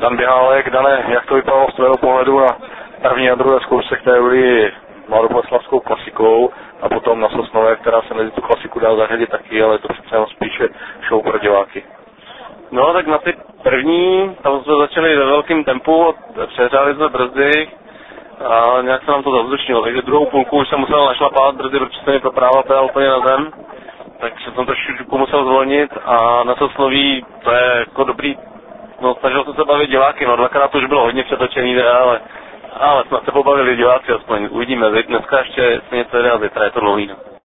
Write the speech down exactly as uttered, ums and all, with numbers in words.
Dan Běhálek. Dane, jak to vypadalo z tvého pohledu na první a druhé zkoušce, které byly Mladoboleslavskou klasikou a potom na Sosnové, která se mezi tu klasiku dá zařadit taky, ale to přece jenom spíše show pro diváky. No tak na ty první, tam jsme začali ve velkém tempu, přehřáli jsme brzdy a nějak se nám to zavzdušnilo, takže druhou půlku už jsem musel našlapat brzdy, protože se mi propráva pěla úplně na zem, takže jsem trošku musel zvolnit a na Sosnoví to je jako dobrý, no snažil jsem se bavit diváky, no dvakrát to už bylo hodně přetočený, ale, ale snad se pobavili diváci aspoň, uvidíme, dneska ještě něco jde a zítra je to dlouhý. No.